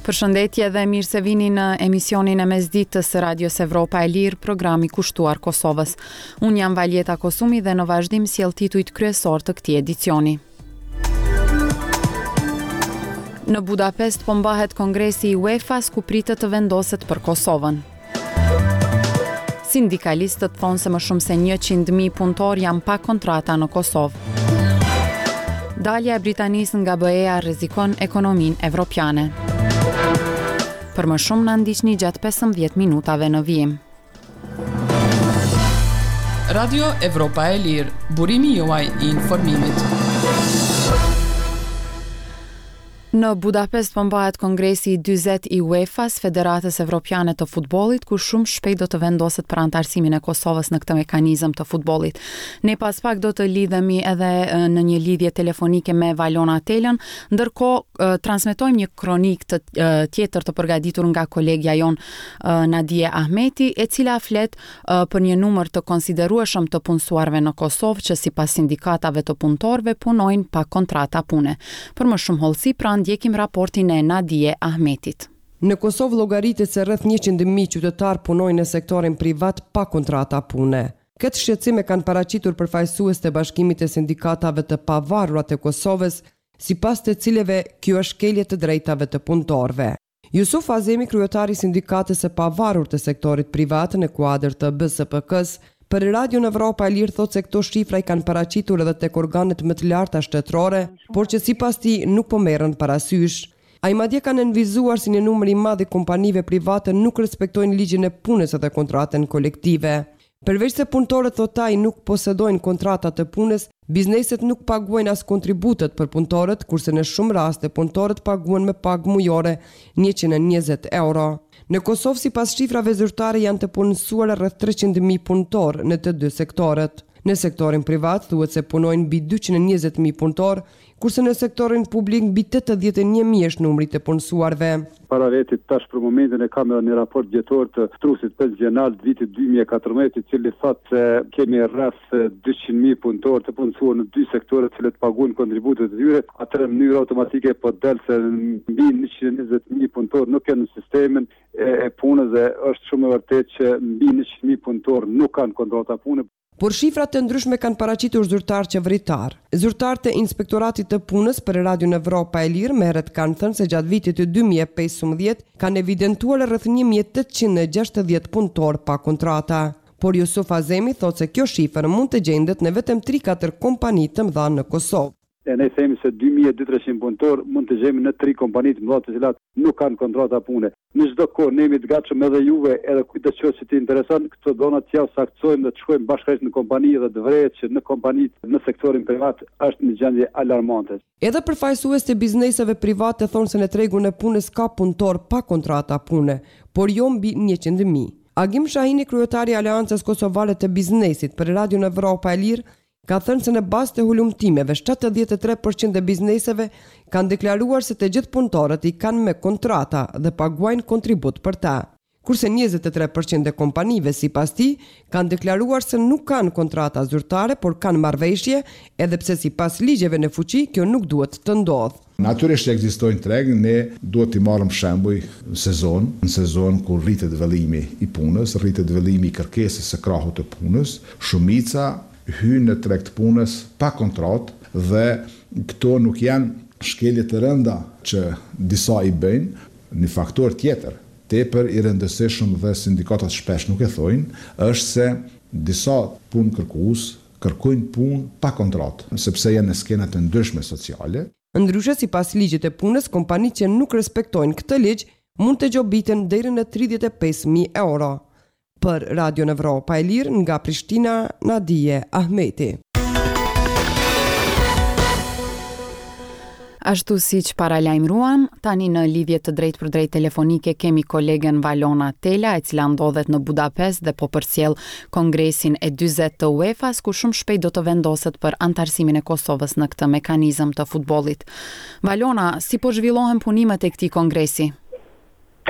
Përshëndetje dhe mirë se vini në emisionin e mesditës së Radios Evropa e Lirë, programi kushtuar Kosovës. Unë jam Valjeta Kosumi dhe në vazhdim sjell titujt kryesor të këtij edicioni. Në Budapest po mbahet kongresi i UEFA-s ku pritet të vendoset për Kosovën. Sindikalistët thonë se më shumë se 100.000 punëtor janë pa kontrata në Kosovë. Dalja e Britanisë nga BE-a rrezikon ekonominë evropiane. Për më shumë na ndiqni gjatë 15 minutave në vijim. Radio Evropa e Lirë, burimi juaj i informimit. Në Budapest po mbahet kongresi i 40 i UEFA-s, Federatës Evropiane të Futbollit, ku shumë shpejt do të vendoset për antarësimin e Kosovës në këtë mekanizëm të futbollit. Ne pas pak do të lidhemi edhe në një lidhje telefonike me Valona Telën, ndërkohë transmetojmë një kronik tjetër të përgatitur nga kolegja jon Nadije Ahmeti, e cila flet për një numër të konsiderueshëm të punësuarve në Kosovë që sipas sindikatave të punëtorëve punojnë pa kontrata pune. Për më shumë hollësi ndjekim raportin e Nadije Ahmetit. Në Kosovë llogaritet se rreth 100.000 qytetar punojnë në sektorin privat pa kontrata pune. Këtë shqetësim e kanë paraqitur përfaqësues të Bashkimit të Sindikatave të Pavarura të Kosovës, sipas të cilëve kjo është shkelje të drejtave të punëtorëve. Jusuf Azemi, kryetari i Sindikatës së Pavarur të sektorit privat në kuadër të BSPK-s, për Radio Evropa e Lirë thotë se këto shifra i kanë paraqitur edhe tek organet më të larta shtetërore, por që sipas tij nuk po merren parasysh. Ai madje ka nënvizuar si një numër i madh i kompanive private nuk respektojnë ligjin e punës dhe kontratën kolektive. Përveç se punëtorët, thotë ai, nuk posedojnë kontrata të punës, bizneset nuk paguajnë as kontributet për punëtorët, kurse në shumë raste punëtorët paguhen me pagë mujore 120 euro. Në Kosovë, sipas shifrave zyrtare, janë të punësuar rreth 300.000 punëtor në të dy sektorët. Në sektorin privat thuhet se punojnë mbi 220.000 punëtor, kurse në sektorin publik mbi 81.000 është numri të punësuarve. Para vetit tash për momentin e kam një raport vjetor të trusit pensional të vitit 2014, i cili thotë se kemi rreth 200.000 punëtor të punësuar në dy sektore të cilët paguajnë kontributet e tyre. Atë në mënyrë automatike po del se mbi 120.000 punëtor nuk janë në sistemin e punës dhe është shumë e vërtetë që mbi 100.000 punëtor nuk kanë kontrata pune. Por shifrat të ndryshme kanë paraqitur zyrtar qeveritar. Zyrtarët e Inspektoratit të Punës për Radio Evropa e Lirë merret kanë thënë se gjatë vitit të 2015 kanë evidentuar rreth 1.860 punëtor pa kontrata. Por Jusuf Azemi thotë se kjo shifër mund të gjendet në vetëm 3-4 kompani të mëdha në Kosovë. Ne themi se 2.300 punëtor mund të gjejmë në 3 kompani të mëdha të cilat nuk kanë kontrata pune. Në çdo kohë ne jemi të gatshëm edhe juve, edhe kujt të qoftë që të intereson, këto dona të jau saktsojmë dhe të shkojmë bashkërisht në kompani dhe të vërehet që në kompanitë në sektorin privat është një gjendje alarmante. Edhe përfaqësues të bizneseve private thonë se në tregun e punës ka punëtor pa kontrata pune, por jo mbi 100.000. Agim Shahini, kryetari i Aleancës Kosovare të Biznesit për Radio Evropa e Lirë, ka thënë se në bazë të hulumtimeve 73% e bizneseve kanë deklaruar se të gjithë punëtorët i kanë me kontrata dhe paguajnë kontribut për ta. Kurse 23% e kompanive, sipas tij, kanë deklaruar se nuk kanë kontrata zyrtare, por kanë marrëveshje, edhe pse sipas ligjeve në fuqi kjo nuk duhet të ndodhë. Natyrisht ekzistojnë tregë, ne duhet të marrim shembuj në sezon kur rritet vëllimi i punës, rritet vëllimi i kërkesës së krahut të punës, shumica hynë në treg të punës pa kontratë dhe këto nuk janë shkelje të rënda që disa i bëjnë. Një faktor tjetër, tepër i rëndësishëm dhe sindikatat shpesh nuk e thojnë, është se disa punë kërkues kërkojnë punë pa kontratë, sepse janë në skena të ndryshme sociale. Ndryshe, sipas ligjit të punës, kompanitë që nuk respektojnë këtë ligj mund të gjobiten deri në 35.000 euro. Për Radio Evropa e Lirë nga Prishtina, Nadije Ahmeti. Ashtu siç paralajmëruam, tani në lidhje të drejtë për drejtë telefonike kemi kolegen Valona Tela, e cila ndodhet në Budapest dhe po përcjell kongresin e 40 të UEFA-s, ku shumë shpejt do të vendoset për antarësimin e Kosovës në këtë mekanizëm të futbollit. Valona, si po zhvillohen punimet e këtij kongresi?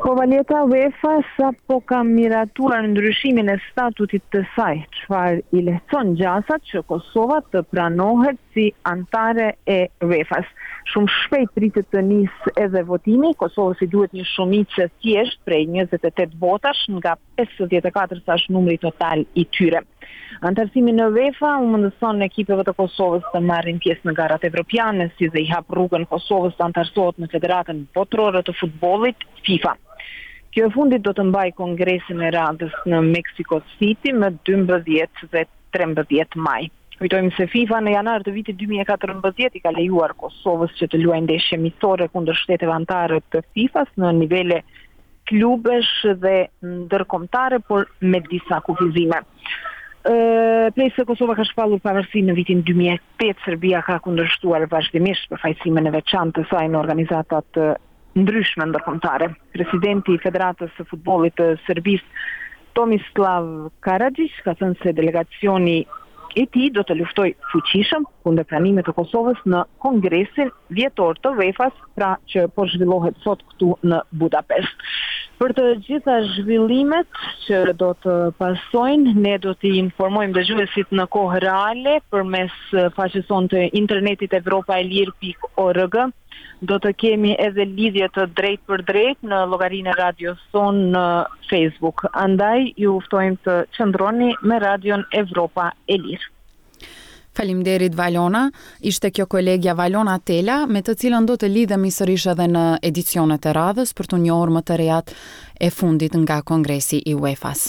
Kovaleta UEFA sapo ka miratuar ndryshimin e statutit të saj, çfarë i lehtëson gjasat që Kosova të pranohet si antare e UEFA-s. Shumë shpejt pritet të nisë edhe votimi. Kosovës i duhet një shumicë thjesht prej 28 votash nga 54 sa është numri total i tyre. Antarësimi në UEFA u mundëson ekipeve të Kosovës të marrin pjesë në garat evropiane, si dhe i hap rrugën Kosovës të antarësohet në Federatën Botërore të Futbollit, FIFA. Kjo e fundit do të mbaj kongresin e radhës në Mexico City më 12 dhe 13 maj. Kujtojmë se FIFA në janar të vitit 2014 i ka lejuar Kosovës që të luajë ndeshje miqësore kundër shteteve anëtare të FIFA-s në nivele klubesh dhe ndërkombëtare, por me disa kufizime. Prej se Kosova ka shpallur pavarësinë në vitin 2008, Serbia ka kundërshtuar vazhdimisht përfaqësimin e veçantë të saj në organizatat ndryshme ndërkombëtare. Presidenti i Federatës së Futbollit të Serbisë, Tomislav Karadzic, ka thënë se delegacioni i tij do të luftoj fuqishëm kundër pranimit të Kosovës në Kongresin Vjetor të UEFA-s, pra që po zhvillohet sot këtu në Budapest. Për të gjitha zhvillimet që do të pasojnë, ne do t'i informojmë dëgjuesit në kohë reale përmes faqes sonë të internetit evropaelir.org. Do të kemi edhe lidhje të drejt për drejt në llogarinë e radios sonë në Facebook. Andaj ju ftojmë të qëndroni me radion Evropa e Lirë. Faleminderit Valona, ishte kjo kolegja Valona Tela, me të cilën do të lidhemi sërish edhe në edicionet e radhës për të njohur më të rejat e fundit nga Kongresi i UEFA-s.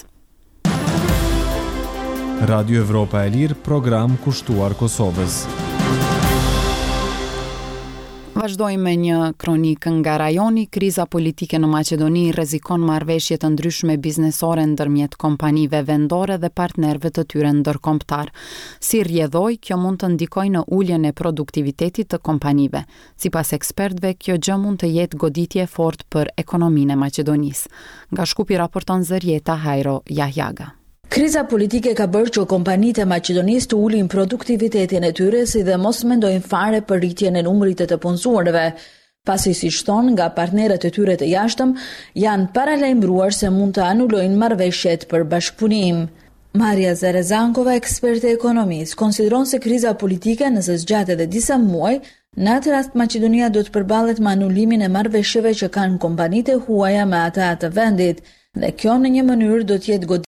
Radio Evropa e Lirë, program kushtuar Kosovës. Vazhdojmë me një kronikë nga rajoni. Kriza politike në Maqedoni rrezikon marrëveshje të ndryshme biznesore ndërmjet kompanive vendore dhe partnerëve të tyre ndërkombëtar. Si rrjedhoj, kjo mund të ndikojë në uljen e produktivitetit të kompanive. Sipas ekspertëve, kjo gjë mund të jetë goditje e fortë për ekonominë e Maqedonisë. Nga Shkupi raporton Zërieta Hajro Jahjaga. Kriza politike ka bërë që kompanitë e Maqedonisë të ulin produktivitetin e tyre, si dhe mos mendojnë fare për rritjen e numrit të punësuarve, pasi siç thonë nga partnerët e tyre të jashtëm, janë paralajmëruar se mund të anulojnë marrëveshjet për bashkëpunim. Maria Zarezankova, eksperte e ekonomisë, konsideron se kriza politike, nëse zgjatet edhe disa muaj, në atë rast Maqedonia do të përballet me anulimin e marrëveshjeve që kanë kompanitë huaja me ata të vendit, dhe kjo në një mënyrë do të jetë